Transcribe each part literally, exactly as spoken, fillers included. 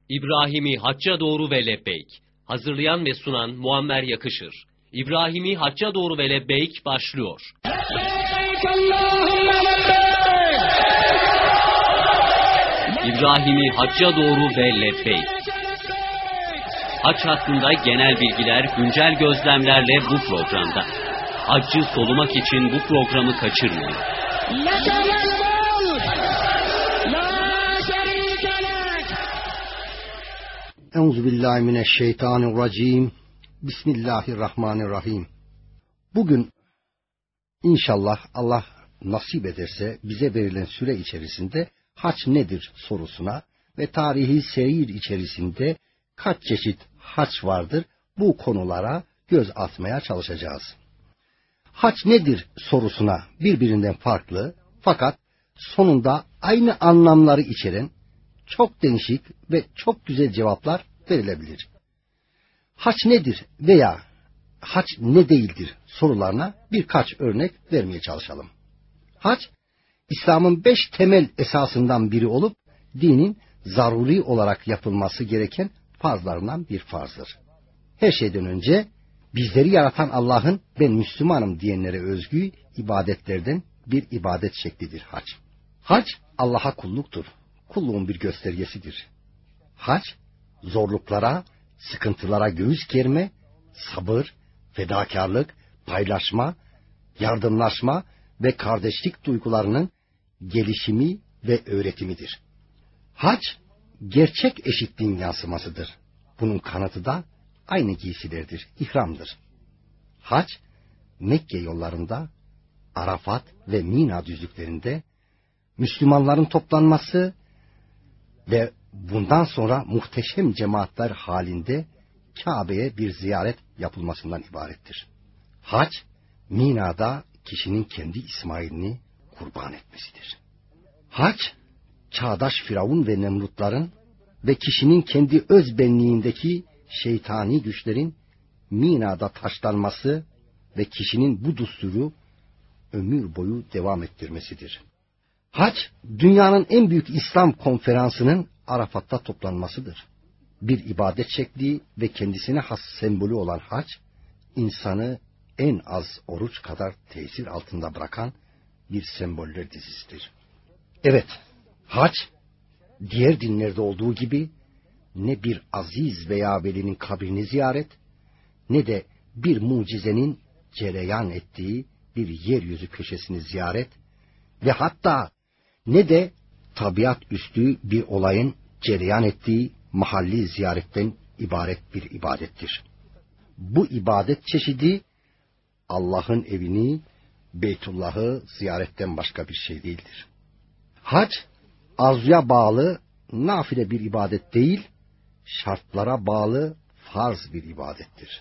İbrahim'i hacca doğru ve lebbeyk. Hazırlayan ve sunan Muammer Yakışır. İbrahim'i hacca doğru ve lebbeyk başlıyor. İbrahim'i hacca doğru ve lebbeyk. Hac hakkında genel bilgiler, güncel gözlemlerle bu programda. Haccı solumak için bu programı kaçırmayın. Euzubillahimineşşeytanirracim. Bismillahirrahmanirrahim. Bugün inşallah Allah nasip ederse bize verilen süre içerisinde hac nedir sorusuna ve tarihi seyir içerisinde kaç çeşit hac vardır bu konulara göz atmaya çalışacağız. Hac nedir sorusuna birbirinden farklı fakat sonunda aynı anlamları içeren çok değişik ve çok güzel cevaplar verilebilir. Hac nedir veya hac ne değildir sorularına birkaç örnek vermeye çalışalım. Hac, İslam'ın beş temel esasından biri olup dinin zaruri olarak yapılması gereken farzlarından bir farzdır. Her şeyden önce bizleri yaratan Allah'ın ben Müslümanım diyenlere özgü ibadetlerden bir ibadet şeklidir hac. Hac Allah'a kulluktur. Kulluğun bir göstergesidir. Hac, zorluklara, sıkıntılara göğüs germe, sabır, fedakarlık, paylaşma, yardımlaşma ve kardeşlik duygularının gelişimi ve öğretimidir. Hac, gerçek eşitliğin yansımasıdır. Bunun kanıtı da aynı giysilerdir, ihramdır. Hac, Mekke yollarında, Arafat ve Mina düzlüklerinde Müslümanların toplanması ve bundan sonra muhteşem cemaatler halinde Kabe'ye bir ziyaret yapılmasından ibarettir. Hac, Mina'da kişinin kendi İsmail'ini kurban etmesidir. Hac, çağdaş Firavun ve Nemrutların ve kişinin kendi öz benliğindeki şeytani güçlerin Mina'da taşlanması ve kişinin bu dusturu ömür boyu devam ettirmesidir. Hac, dünyanın en büyük İslam konferansının Arafat'ta toplanmasıdır. Bir ibadet şekli ve kendisine has sembolü olan hac, insanı en az oruç kadar tesir altında bırakan bir semboller dizisidir. Evet, hac, diğer dinlerde olduğu gibi ne bir aziz veya velinin kabrini ziyaret, ne de bir mucizenin cereyan ettiği bir yeryüzü köşesini ziyaret ve hatta ne de tabiat üstü bir olayın cereyan ettiği mahalli ziyaretten ibaret bir ibadettir. Bu ibadet çeşidi Allah'ın evini, Beytullah'ı ziyaretten başka bir şey değildir. Hac, arzuya bağlı, nafile bir ibadet değil, şartlara bağlı farz bir ibadettir.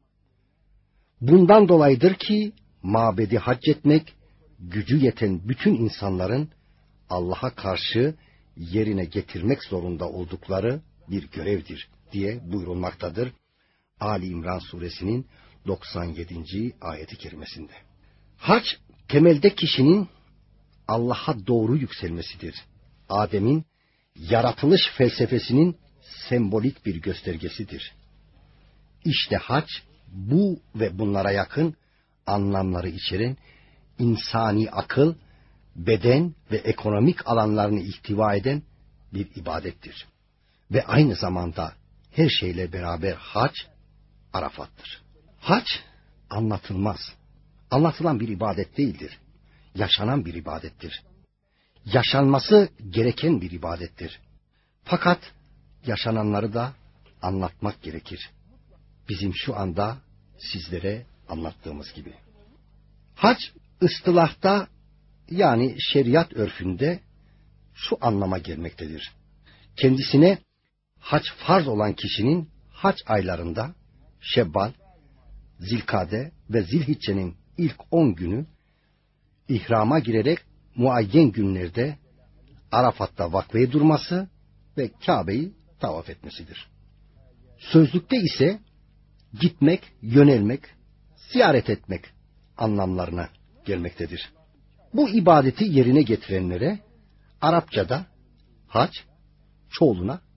Bundan dolayıdır ki mabedi hac etmek, gücü yeten bütün insanların Allah'a karşı yerine getirmek zorunda oldukları bir görevdir diye buyurulmaktadır Ali İmran suresinin doksan yedinci ayeti kerimesinde. Hac, temelde kişinin Allah'a doğru yükselmesidir. Adem'in yaratılış felsefesinin sembolik bir göstergesidir. İşte hac, bu ve bunlara yakın anlamları içeren insani akıl, beden ve ekonomik alanlarını ihtiva eden bir ibadettir. Ve aynı zamanda her şeyle beraber hac, Arafat'tır. Hac, anlatılmaz, anlatılan bir ibadet değildir. Yaşanan bir ibadettir. Yaşanması gereken bir ibadettir. Fakat yaşananları da anlatmak gerekir. Bizim şu anda sizlere anlattığımız gibi. Hac, ıstılahta yani şeriat örfünde şu anlama gelmektedir. Kendisine hac farz olan kişinin hac aylarında Şevval, Zilkade ve Zilhicce'nin ilk on günü ihrama girerek muayyen günlerde Arafat'ta vakfeye durması ve Kabe'yi tavaf etmesidir. Sözlükte ise gitmek, yönelmek, ziyaret etmek anlamlarına gelmektedir. Bu ibadeti yerine getirenlere Arapçada hac, çoğuluna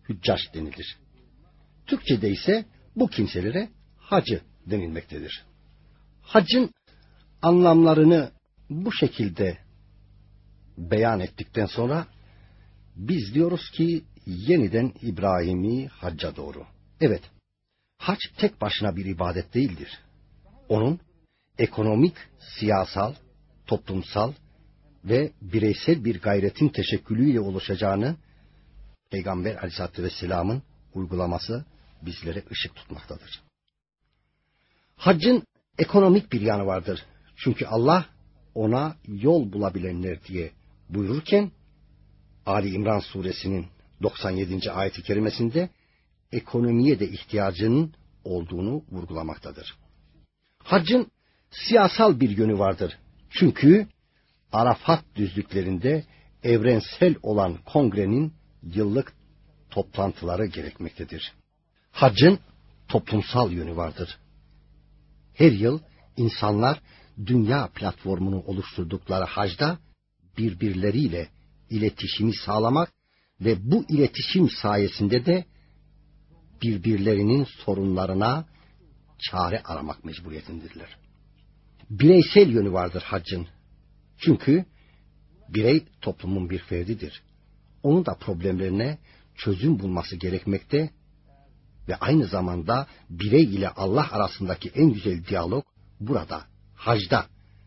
hüccaç denilir. Türkçe'de ise bu kimselere hacı denilmektedir. Haccın anlamlarını bu şekilde beyan ettikten sonra biz diyoruz ki yeniden İbrahimi hacca doğru. Evet, hac tek başına bir ibadet değildir. Onun ekonomik, siyasal, toplumsal ve bireysel bir gayretin teşekkülüyle oluşacağını Peygamber Aleyhisselatü Vesselam'ın uygulaması bizlere ışık tutmaktadır. Haccın ekonomik bir yanı vardır. Çünkü Allah ona yol bulabilenler diye buyururken Ali İmran suresinin doksan yedinci ayet-i kerimesinde ekonomiye de ihtiyacının olduğunu vurgulamaktadır. Haccın siyasal bir yönü vardır. Çünkü Arafat düzlüklerinde evrensel olan kongrenin yıllık toplantıları gerekmektedir. Haccın toplumsal yönü vardır. Her yıl insanlar dünya platformunu oluşturdukları hacda birbirleriyle iletişimi sağlamak ve bu iletişim sayesinde de birbirlerinin sorunlarına çare aramak mecburiyetindedirler. Bireysel yönü vardır haccın. Çünkü birey toplumun bir ferdidir. Onun da problemlerine çözüm bulması gerekmekte ve aynı zamanda birey ile Allah arasındaki en güzel diyalog burada, hacda,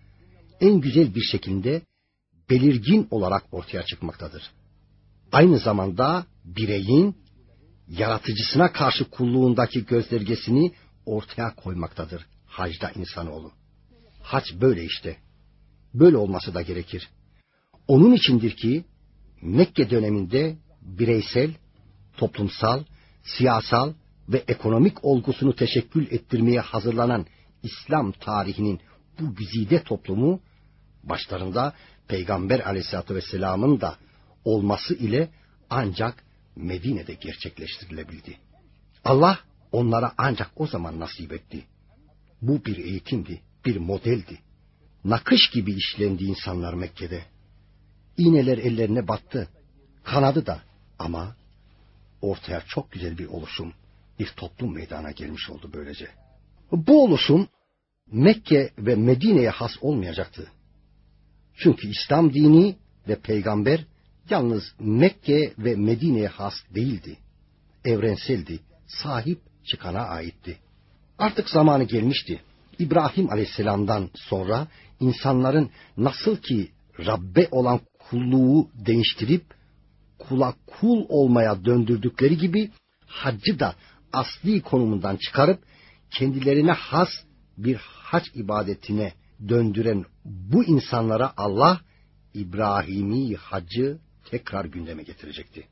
en güzel bir şekilde belirgin olarak ortaya çıkmaktadır. Aynı zamanda bireyin yaratıcısına karşı kulluğundaki göstergesini ortaya koymaktadır hacda insanoğlu. Hac böyle işte. Böyle olması da gerekir. Onun içindir ki Mekke döneminde bireysel, toplumsal, siyasal ve ekonomik olgusunu teşekkül ettirmeye hazırlanan İslam tarihinin bu güzide toplumu başlarında Peygamber Aleyhisselatü Vesselam'ın da olması ile ancak Medine'de gerçekleştirilebildi. Allah onlara ancak o zaman nasip etti. Bu bir eğitimdi, bir modeldi. Nakış gibi işlendi insanlar Mekke'de. İğneler ellerine battı, kanadı da ama ortaya çok güzel bir oluşum, bir toplum meydana gelmiş oldu böylece. Bu oluşum Mekke ve Medine'ye has olmayacaktı. Çünkü İslam dini ve peygamber yalnız Mekke ve Medine'ye has değildi. Evrenseldi, sahip çıkana aitti. Artık zamanı gelmişti. İbrahim Aleyhisselam'dan sonra insanların nasıl ki Rabbe olan kulluğu değiştirip kula kul olmaya döndürdükleri gibi haccı da asli konumundan çıkarıp kendilerine has bir hac ibadetine döndüren bu insanlara Allah İbrahimi haccı tekrar gündeme getirecekti.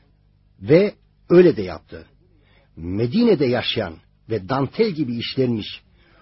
Ve öyle de yaptı. Medine'de yaşayan ve dantel gibi işlenmiş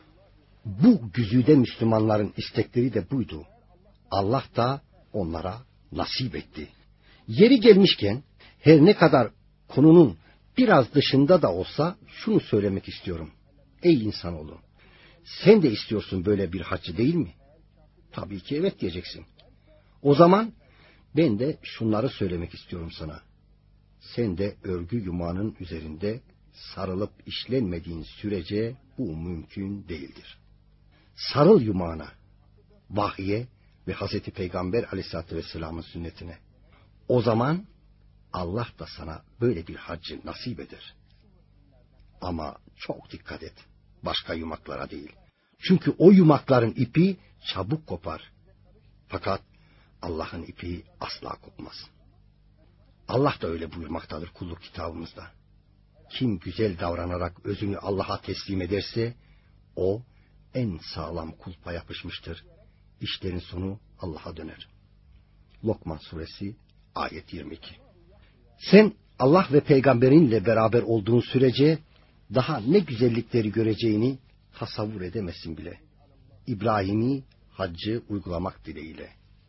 bu güzide Müslümanların istekleri de buydu. Allah da onlara nasip etti. Yeri gelmişken her ne kadar konunun biraz dışında da olsa şunu söylemek istiyorum. Ey insanoğlu, sen de istiyorsun böyle bir haccı değil mi? Tabii ki evet diyeceksin. O zaman ben de şunları söylemek istiyorum sana. Sen de örgü yumağının üzerinde sarılıp işlenmediğin sürece bu mümkün değildir. Sarıl yumağına, vahye ve Hazreti Peygamber Aleyhisselatü Vesselam'ın sünnetine. O zaman Allah da sana böyle bir haccı nasip eder. Ama çok dikkat et, başka yumaklara değil. Çünkü o yumakların ipi çabuk kopar. Fakat Allah'ın ipi asla kopmaz. Allah da öyle buyurmaktadır kulluk kitabımızda. Kim güzel davranarak özünü Allah'a teslim ederse, o en sağlam kulpa yapışmıştır. İşlerin sonu Allah'a döner. Lokman suresi ayet yirmi iki. Sen Allah ve peygamberinle beraber olduğun sürece daha ne güzellikleri göreceğini tasavvur edemezsin bile. İbrahim'i haccı uygulamak dileğiyle.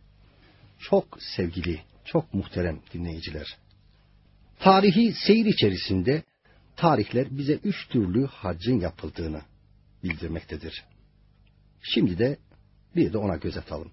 Çok sevgili, çok muhterem dinleyiciler. Tarihi seyir içerisinde tarihler bize üç türlü haccın yapıldığını bildirmektedir. Şimdi de bir de ona göz atalım.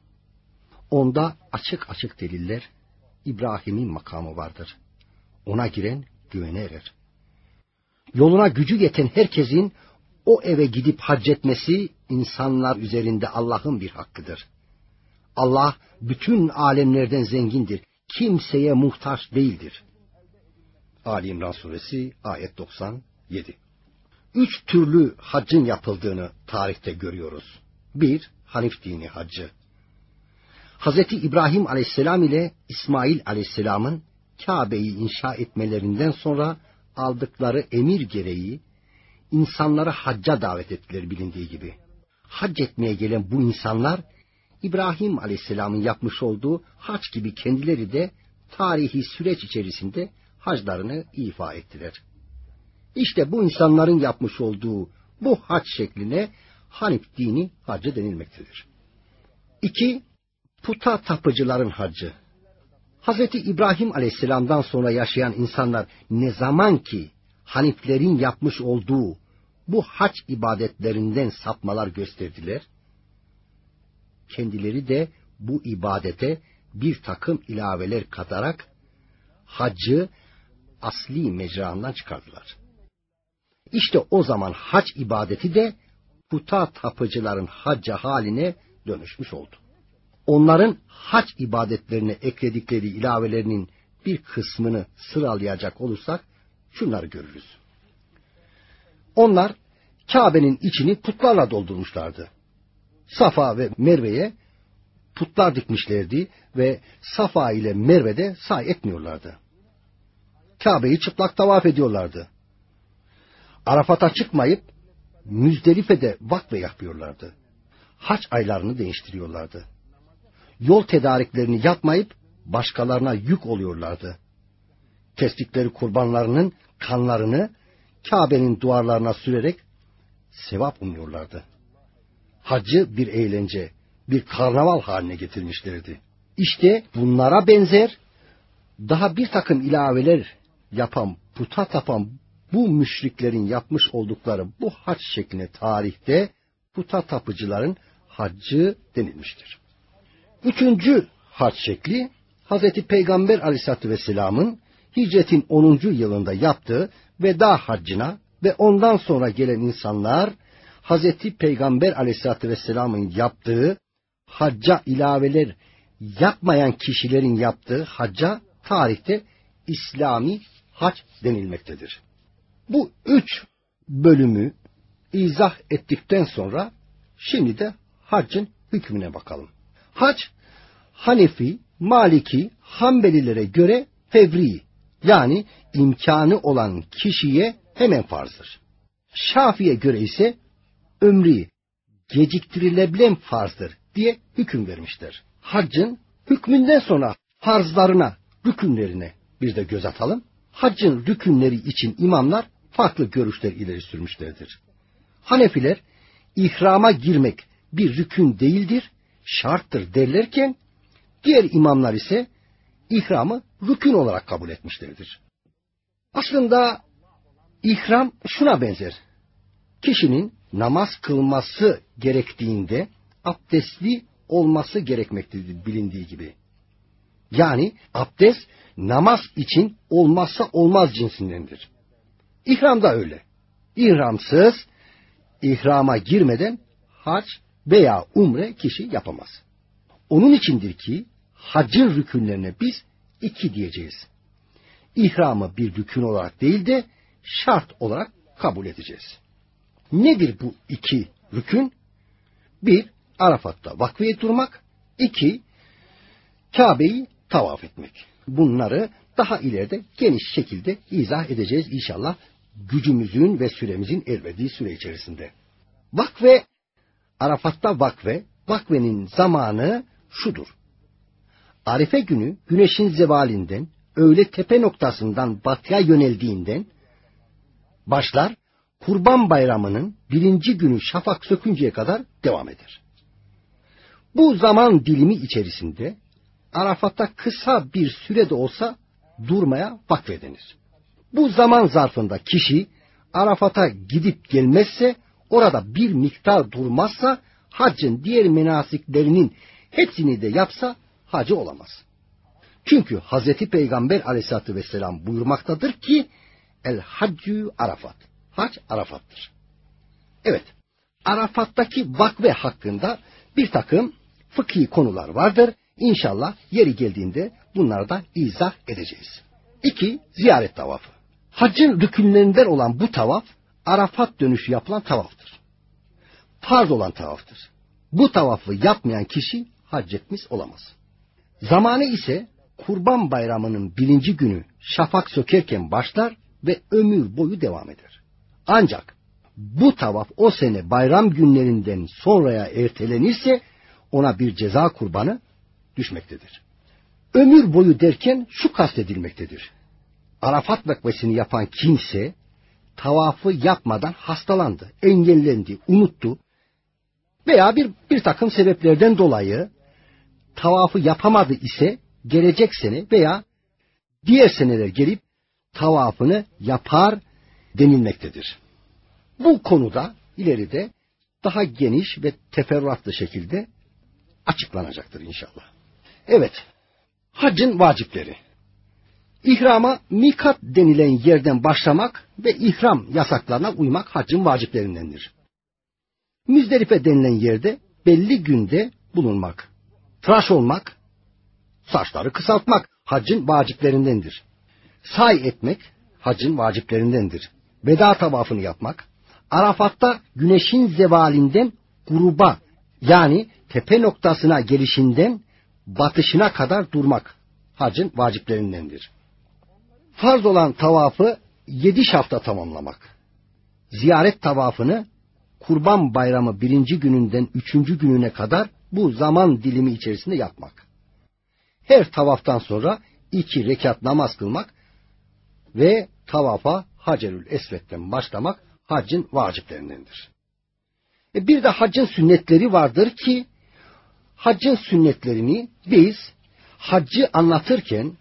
Onda açık açık deliller İbrahim'in makamı vardır. Ona giren güvene erer. Yoluna gücü yeten herkesin o eve gidip hac etmesi insanlar üzerinde Allah'ın bir hakkıdır. Allah bütün alemlerden zengindir. Kimseye muhtaç değildir. Ali İmran suresi ayet doksan yedi. Üç türlü haccın yapıldığını tarihte görüyoruz. Bir, Hanif dini haccı. Hazreti İbrahim aleyhisselam ile İsmail aleyhisselamın Kabe'yi inşa etmelerinden sonra aldıkları emir gereği insanları hacca davet ettiler bilindiği gibi. Hac etmeye gelen bu insanlar İbrahim aleyhisselamın yapmış olduğu hac gibi kendileri de tarihi süreç içerisinde haclarını ifa ettiler. İşte bu insanların yapmış olduğu bu hac şekline Hanif dini haccı denilmektedir. İki, puta tapıcıların haccı. Hazreti İbrahim aleyhisselamdan sonra yaşayan insanlar ne zaman ki Haniflerin yapmış olduğu bu hac ibadetlerinden sapmalar gösterdiler, kendileri de bu ibadete bir takım ilaveler katarak haccı asli mecraından çıkardılar. İşte o zaman hac ibadeti de puta tapıcıların hacca haline dönüşmüş oldu. Onların hac ibadetlerine ekledikleri ilavelerinin bir kısmını sıralayacak olursak şunları görürüz. Onlar Kabe'nin içini putlarla doldurmuşlardı. Safa ve Merve'ye putlar dikmişlerdi ve Safa ile Merve'de sa'i etmiyorlardı. Kabe'yi çıplak tavaf ediyorlardı. Arafat'a çıkmayıp Müzdelife'de vakfe yapıyorlardı. Hac aylarını değiştiriyorlardı. Yol tedariklerini yapmayıp başkalarına yük oluyorlardı. Kestikleri kurbanlarının kanlarını Kabe'nin duvarlarına sürerek sevap umuyorlardı. Haccı bir eğlence, bir karnaval haline getirmişlerdi. İşte bunlara benzer daha bir takım ilaveler yapan, puta tapan bu müşriklerin yapmış oldukları bu hac şekline tarihte puta tapıcıların haccı denilmiştir. Üçüncü hac şekli Hazreti Peygamber Aleyhisselatü Vesselam'ın hicretin onuncu yılında yaptığı veda haccına ve ondan sonra gelen insanlar Hazreti Peygamber Aleyhisselatü Vesselam'ın yaptığı hacca ilaveler yapmayan kişilerin yaptığı hacca tarihte İslami hac denilmektedir. Bu üç bölümü izah ettikten sonra şimdi de haccın hükmüne bakalım. Hac, Hanefi, Maliki, Hanbelilere göre fevri, yani imkanı olan kişiye hemen farzdır. Şafii'ye göre ise ömri, geciktirilebilen farzdır diye hüküm vermişler. Haccın hükmünden sonra farzlarına, rükünlerine bir de göz atalım. Haccın rükünleri için imamlar farklı görüşler ileri sürmüşlerdir. Hanefiler, ihrama girmek bir rükün değildir, şarttır derlerken, diğer imamlar ise ihramı rükün olarak kabul etmişlerdir. Aslında ihram şuna benzer. Kişinin namaz kılması gerektiğinde abdestli olması gerekmektedir bilindiği gibi. Yani abdest namaz için olmazsa olmaz cinsindendir. İhram da öyle. İhramsız, ihrama girmeden hac veya umre kişi yapamaz. Onun içindir ki haccın rükünlerine biz iki diyeceğiz. İhramı bir rükün olarak değil de şart olarak kabul edeceğiz. Nedir bu iki rükün? Bir, Arafat'ta vakfeye durmak. İki, Kabe'yi tavaf etmek. Bunları daha ileride geniş şekilde izah edeceğiz inşallah gücümüzün ve süremizin el verdiği süre içerisinde. Vakfe, Arafat'ta vakfe, vakfenin zamanı şudur. Arife günü güneşin zevalinden, öğle tepe noktasından batıya yöneldiğinden başlar, Kurban Bayramı'nın birinci günü şafak sökünceye kadar devam eder. Bu zaman dilimi içerisinde Arafat'ta kısa bir sürede olsa durmaya vakfe denir. Bu zaman zarfında kişi Arafat'a gidip gelmezse, orada bir miktar durmazsa, haccın diğer menasiklerinin hepsini de yapsa hacı olamaz. Çünkü Hazreti Peygamber Aleyhisselatü Vesselam buyurmaktadır ki, El haccü Arafat. Hac Arafat'tır. Evet, Arafat'taki vakfe hakkında bir takım fıkhi konular vardır. İnşallah yeri geldiğinde bunları da izah edeceğiz. İki, ziyaret tavafı. Haccın rükünlerinden olan bu tavaf, Arafat dönüşü yapılan tavaftır. Farz olan tavaftır. Bu tavafı yapmayan kişi hac etmiş olamaz. Zamanı ise Kurban Bayramı'nın birinci günü şafak sökerken başlar ve ömür boyu devam eder. Ancak bu tavaf o sene bayram günlerinden sonraya ertelenirse ona bir ceza kurbanı düşmektedir. Ömür boyu derken şu kastedilmektedir. Arafat vakfesini yapan kimse tavafı yapmadan hastalandı, engellendi, unuttu veya bir, bir takım sebeplerden dolayı tavafı yapamadı ise gelecek sene veya diğer seneler gelip tavafını yapar denilmektedir. Bu konuda ileride daha geniş ve teferruatlı şekilde açıklanacaktır inşallah. Evet, haccın vacipleri. İhrama mikat denilen yerden başlamak ve ihram yasaklarına uymak haccın vaciplerindendir. Müzdelife denilen yerde belli günde bulunmak, tıraş olmak, saçları kısaltmak haccın vaciplerindendir. Say etmek haccın vaciplerindendir. Veda tavafını yapmak, Arafat'ta güneşin zevalinden gruba yani tepe noktasına gelişinden batışına kadar durmak haccın vaciplerindendir. Farz olan tavafı yedi şafta tamamlamak. Ziyaret tavafını Kurban Bayramı birinci gününden üçüncü gününe kadar bu zaman dilimi içerisinde yapmak. Her tavaftan sonra iki rekat namaz kılmak ve tavafa Hacerül Esved'den başlamak haccın vaciplerindendir. E bir de haccın sünnetleri vardır ki haccın sünnetlerini biz haccı anlatırken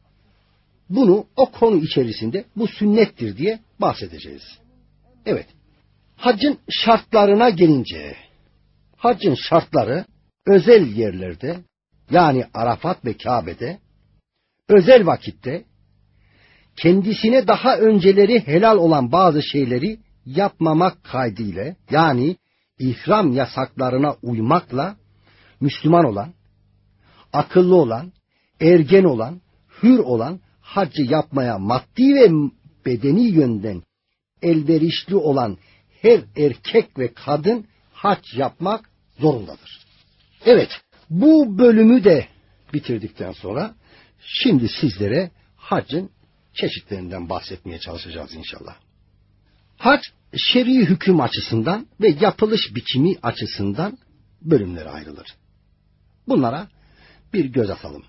bunu o konu içerisinde bu sünnettir diye bahsedeceğiz. Evet, haccın şartlarına gelince haccın şartları özel yerlerde yani Arafat ve Kabe'de özel vakitte kendisine daha önceleri helal olan bazı şeyleri yapmamak kaydıyla yani ihram yasaklarına uymakla Müslüman olan, akıllı olan, ergen olan, hür olan haccı yapmaya maddi ve bedeni yönden elverişli olan her erkek ve kadın hac yapmak zorundadır. Evet, bu bölümü de bitirdikten sonra şimdi sizlere haccın çeşitlerinden bahsetmeye çalışacağız inşallah. Hac, şer'i hüküm açısından ve yapılış biçimi açısından bölümlere ayrılır. Bunlara bir göz atalım.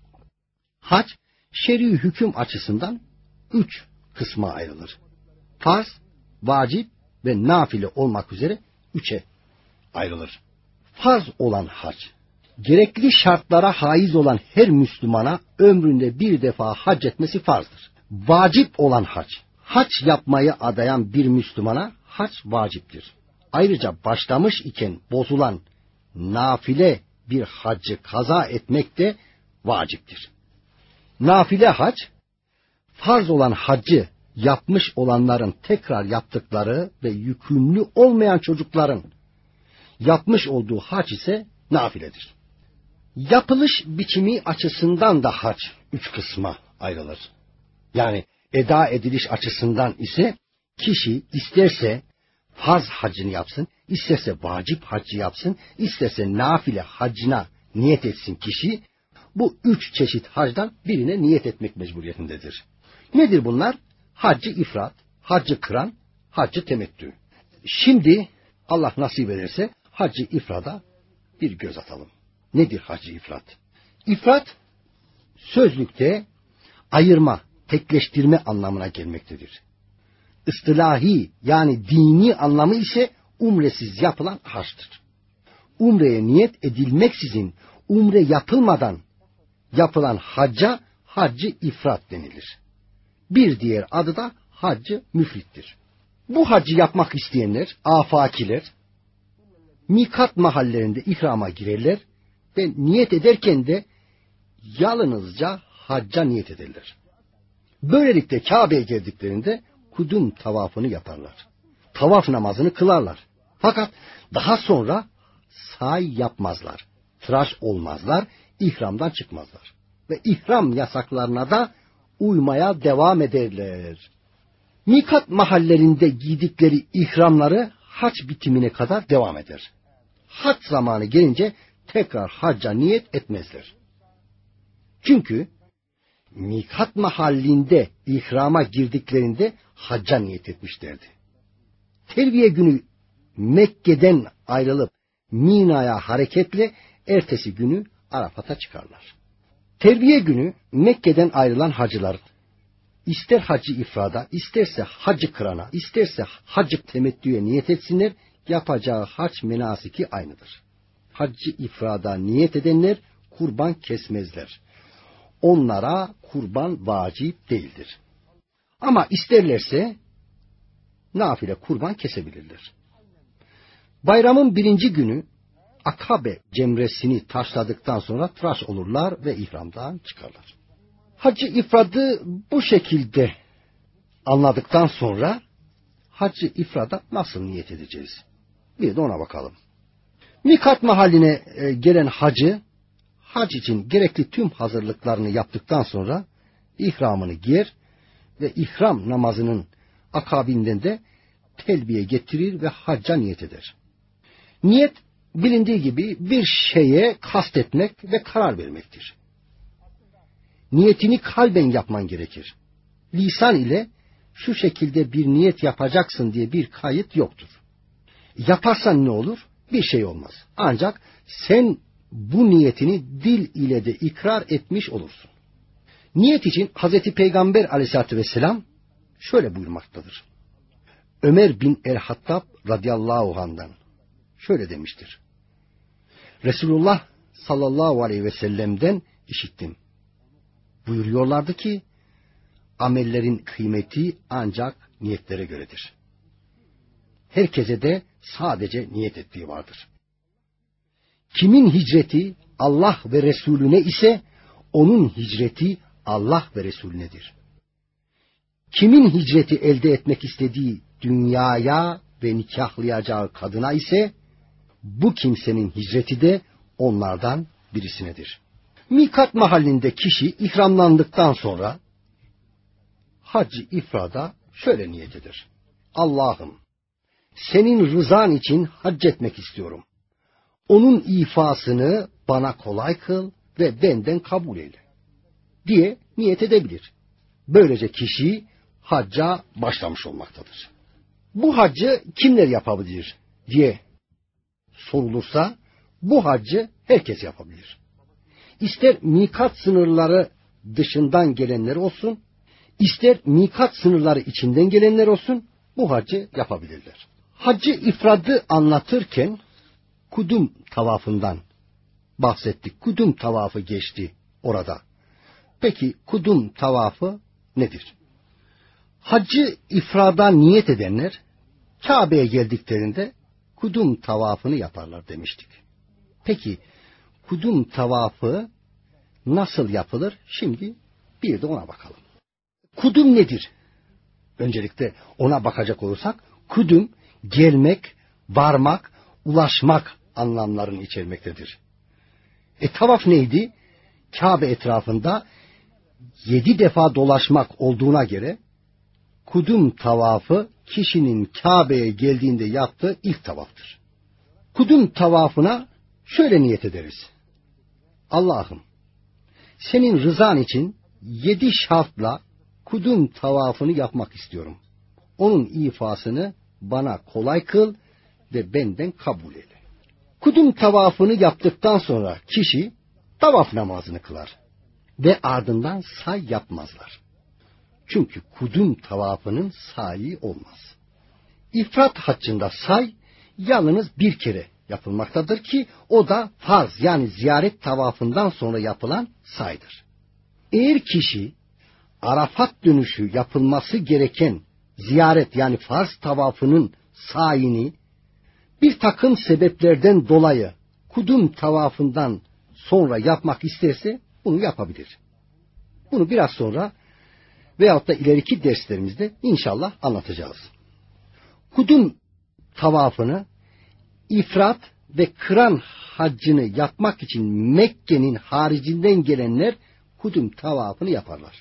Hac, şer'i hüküm açısından üç kısma ayrılır. Farz, vacip ve nafile olmak üzere üçe ayrılır. Farz olan hac, gerekli şartlara haiz olan her Müslümana ömründe bir defa hac etmesi farzdır. Vacip olan hac, hac yapmayı adayan bir Müslümana hac vaciptir. Ayrıca başlamış iken bozulan nafile bir haccı kaza etmek de vaciptir. Nafile hac, farz olan haccı yapmış olanların tekrar yaptıkları ve yükümlü olmayan çocukların yapmış olduğu hac ise nafiledir. Yapılış biçimi açısından da hac üç kısma ayrılır. Yani eda ediliş açısından ise kişi isterse farz hacını yapsın, isterse vacip hacı yapsın, isterse nafile hacına niyet etsin kişi, bu üç çeşit hacdan birine niyet etmek mecburiyetindedir. Nedir bunlar? Haccı ifrat, haccı kıran, haccı temettü. Şimdi Allah nasip ederse haccı ifrada bir göz atalım. Nedir haccı ifrat? İfrat, sözlükte ayırma, tekleştirme anlamına gelmektedir. İstilahi yani dini anlamı ise umresiz yapılan haçtır. Umreye niyet edilmeksizin umre yapılmadan yapılan hacca haccı ifrat denilir. Bir diğer adı da haccı müfrittir. Bu haccı yapmak isteyenler, afakiler, mikat mahallerinde ihrama girerler ve niyet ederken de yalnızca hacca niyet ederler. Böylelikle Kabe'ye geldiklerinde kudum tavafını yaparlar. Tavaf namazını kılarlar. Fakat daha sonra say yapmazlar. Tıraş olmazlar, ihramdan çıkmazlar. Ve ihram yasaklarına da uymaya devam ederler. Mikat mahallerinde giydikleri ihramları hac bitimine kadar devam eder. Hac zamanı gelince tekrar hacca niyet etmezler. Çünkü mikat mahallinde ihrama girdiklerinde hacca niyet etmişlerdi. Terviye günü Mekke'den ayrılıp Mina'ya hareketle ertesi günü Arafat'a çıkarlar. Terviye günü Mekke'den ayrılan hacılar ister hacı ifrada, isterse hacı kırana, isterse hacı temettüye niyet etsinler, yapacağı hac menasiki aynıdır. Hacı ifrada niyet edenler kurban kesmezler. Onlara kurban vacip değildir. Ama isterlerse nafile kurban kesebilirler. Bayramın birinci günü Akabe cemresini taşladıktan sonra tıraş olurlar ve ihramdan çıkarlar. Hacı ifradı bu şekilde anladıktan sonra hacı ifrada nasıl niyet edeceğiz? Bir de ona bakalım. Mikat mahalline gelen hacı, hac için gerekli tüm hazırlıklarını yaptıktan sonra ihramını giyer ve ihram namazının akabinden de telbiye getirir ve hacca niyet eder. Niyet bilindiği gibi bir şeye kastetmek ve karar vermektir. Niyetini kalben yapman gerekir. Lisan ile şu şekilde bir niyet yapacaksın diye bir kayıt yoktur. Yaparsan ne olur? Bir şey olmaz. Ancak sen bu niyetini dil ile de ikrar etmiş olursun. Niyet için Hazreti Peygamber aleyhissalatü vesselam şöyle buyurmaktadır. Ömer bin el-Hattab radıyallahu anh'dan şöyle demiştir. Resulullah sallallahu aleyhi ve sellem'den işittim. Buyuruyorlardı ki, amellerin kıymeti ancak niyetlere göredir. Herkese de sadece niyet ettiği vardır. Kimin hicreti Allah ve Resulüne ise onun hicreti Allah ve Resulünedir. Kimin hicreti elde etmek istediği dünyaya ve nikahlayacağı kadına ise bu kimsenin hicreti de onlardan birisinedir. Mikat mahallinde kişi ihramlandıktan sonra hac-ı ifrada şöyle niyet eder. Allah'ım, senin rızan için hac etmek istiyorum. Onun ifasını bana kolay kıl ve benden kabul eyle diye niyet edebilir. Böylece kişi hacca başlamış olmaktadır. Bu haccı kimler yapabilir diye sorulursa, bu haccı herkes yapabilir. İster mikat sınırları dışından gelenler olsun, ister mikat sınırları içinden gelenler olsun, bu haccı yapabilirler. Haccı ifradı anlatırken kudum tavafından bahsettik. Kudum tavafı geçti orada. Peki kudum tavafı nedir? Haccı ifrada niyet edenler Kabe'ye geldiklerinde kudum tavafını yaparlar demiştik. Peki kudum tavafı nasıl yapılır? Şimdi bir de ona bakalım. Kudum nedir? Öncelikle ona bakacak olursak, kudum gelmek, varmak, ulaşmak anlamlarını içermektedir. E tavaf neydi? Kabe etrafında yedi defa dolaşmak olduğuna göre kudum tavafı kişinin Kabe'ye geldiğinde yaptığı ilk tavaftır. Kudum tavafına şöyle niyet ederiz. Allah'ım, senin rızan için yedi şartla kudum tavafını yapmak istiyorum. Onun ifasını bana kolay kıl ve benden kabul eyle. Kudum tavafını yaptıktan sonra kişi tavaf namazını kılar ve ardından say yapmazlar. Çünkü kudum tavafının sayı olmaz. İfrat haccında say yalnız bir kere yapılmaktadır ki o da farz, yani ziyaret tavafından sonra yapılan saydır. Eğer kişi Arafat dönüşü yapılması gereken ziyaret, yani farz tavafının sayini bir takım sebeplerden dolayı kudum tavafından sonra yapmak isterse bunu yapabilir. Bunu biraz sonra veyahut da ileriki derslerimizde inşallah anlatacağız. Kudüm tavafını ifrat ve kıran haccını yapmak için Mekke'nin haricinden gelenler kudüm tavafını yaparlar.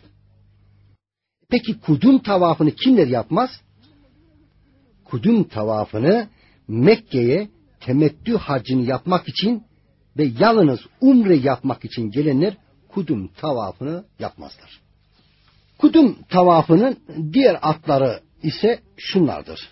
Peki kudüm tavafını kimler yapmaz? Kudüm tavafını Mekke'ye temettü haccını yapmak için ve yalnız umre yapmak için gelenler kudüm tavafını yapmazlar. Kudüm tavafının diğer adları ise şunlardır: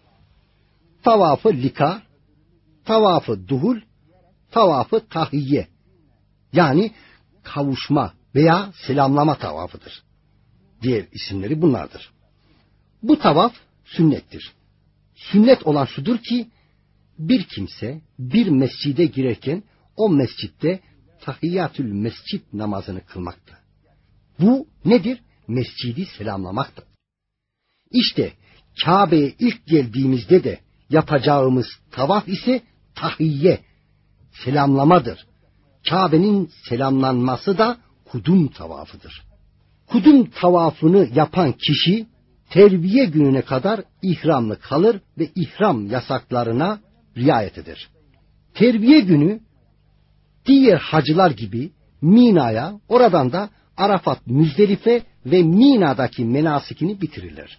tavafı lika, tavafı duhul, tavafı tahiyye, yani kavuşma veya selamlama tavafıdır. Diğer isimleri bunlardır. Bu tavaf sünnettir. Sünnet olan şudur ki, bir kimse bir mescide girerken o mescitte tahiyyatül mescid namazını kılmaktır. Bu nedir? Mescidi selamlamaktır. İşte Kabe'ye ilk geldiğimizde de yapacağımız tavaf ise tahiyye, selamlamadır. Kabe'nin selamlanması da kudüm tavafıdır. Kudüm tavafını yapan kişi terbiye gününe kadar ihramlı kalır ve ihram yasaklarına riayet eder. Terbiye günü diğer hacılar gibi Mina'ya, oradan da Arafat, Müzdelife ve Mina'daki menasikini bitirirler.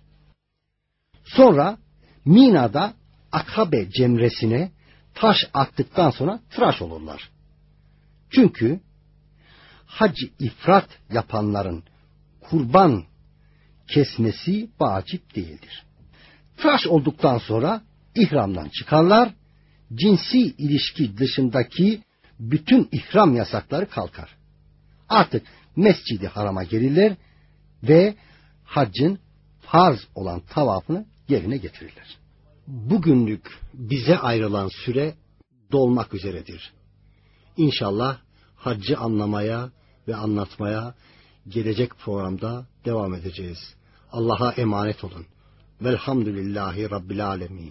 Sonra Mina'da Akabe cemresine taş attıktan sonra tıraş olurlar. Çünkü hac ifrat yapanların kurban kesmesi vacip değildir. Tıraş olduktan sonra ihramdan çıkarlar, cinsi ilişki dışındaki bütün ihram yasakları kalkar. Artık Mescid-i Haram'a gelirler ve haccın farz olan tavafını yerine getirirler. Bugünlük bize ayrılan süre dolmak üzeredir. İnşallah haccı anlamaya ve anlatmaya gelecek programda devam edeceğiz. Allah'a emanet olun. Velhamdülillahi Rabbil alemin.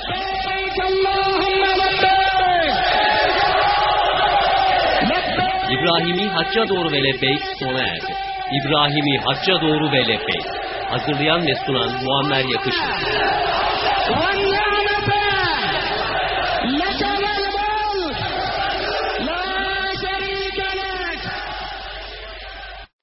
İbrahimi Hacca Doğru ve Lebbeyk sona erdi. İbrahimi Hacca Doğru ve Lebbeyk. Hazırlayan ve sunan Muammer Yakışır.